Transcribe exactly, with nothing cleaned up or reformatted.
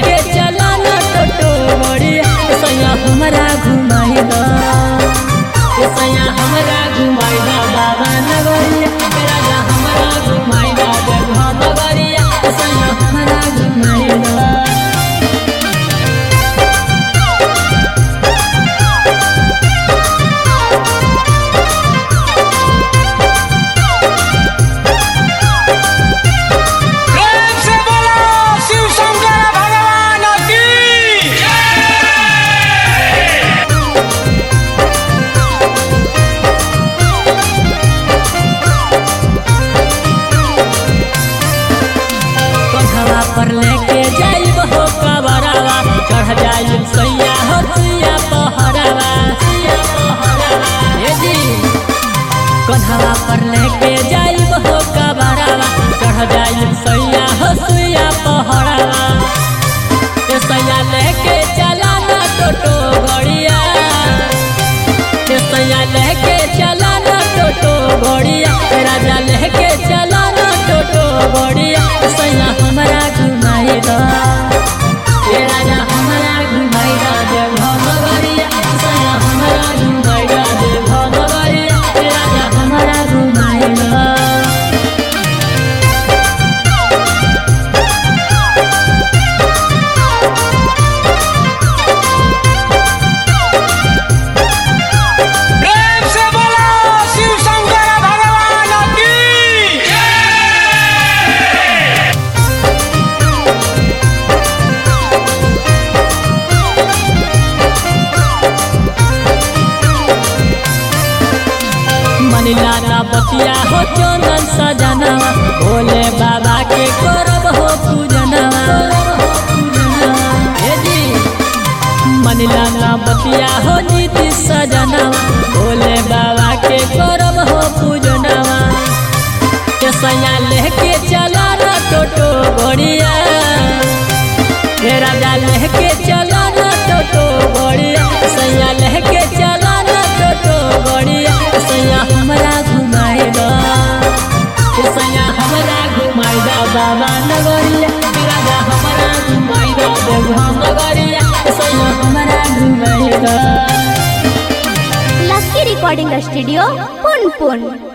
लेके चला ना टोटो गड़िया सैया हमरा घुमाई दा सैया हमरा घुमाई दा बाबा नगरिया राजा हमरा घुमाई दा देवघर नगरिया सैया हमरा घुमाई दा। पर लेके जाइब हो कबरावा चढ़ जाइब सैया हो सुइया पहरावा हे जी कन्हवा पर लेके जाइब हो कबरावा चढ़ जाइब सैया हो सुइया पहरावा ए सैया लेके चला ना टोटो गड़िया ए सैया लेके चला ना टोटो गड़िया राजा लेके चला ना टोटो गड़िया सैया हमरा घुमाई दा राजा हमरा घुमाई दा देवघर नगरिया सैया हमरा घुमाई दा देवघर नगरिया राजा हमरा घुमाई दा। लाला बतिया हो चंदन सजनवा भोले बाबा के करब हो पूजनवा हे जी मन लाला बतिया हो नीति सजनवा भोले बाबा के करब हो पूजनवा के सैया लेके चला ना टोटो गड़िया हे राजा लेके चला ना टोटो गड़िया सैया लेके चला ना टोटो गड़िया सैया हमरा घुमाई दा सैया हमरा घुमाई दा बाबा नगरिया राजा हमरा घुमाई दा देवघर नगरिया सैया हमरा घुमाई दा। Lucky recording studio Punpun.